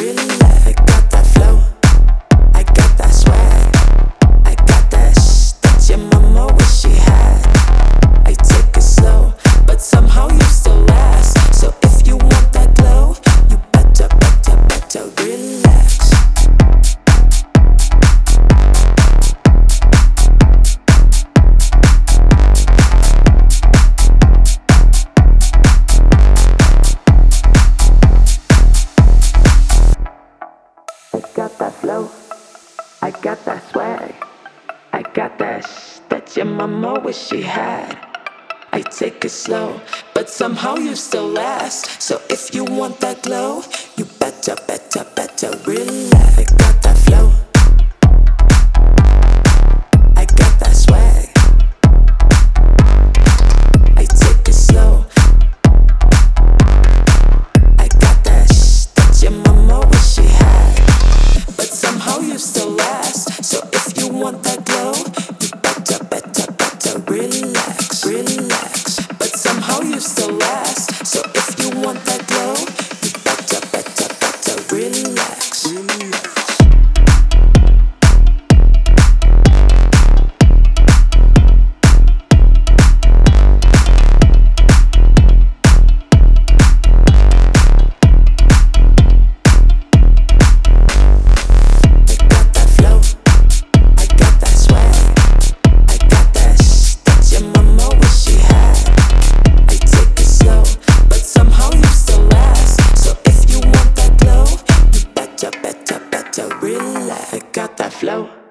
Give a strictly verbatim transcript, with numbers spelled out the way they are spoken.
relax. I got that flow, I got that swag, I got that shh that your mama wish she had. I take it slow, but somehow you still last. So if you want that glow, you better, better, better relax. I got that flow, I got that swag, I got that shh that your mama wish she had. I take it slow, but somehow you still last. So if you want that glow, you better, better, better relax. I got that flow, I got that swag, I take it slow, I got that shh that your mama wish she had. But somehow you still last. So if you want that glow, you better, better, better relax, relax. But somehow you still last. So if you want that glow, you better, better, better relax, relax. Better, better, better relax. I got that flow.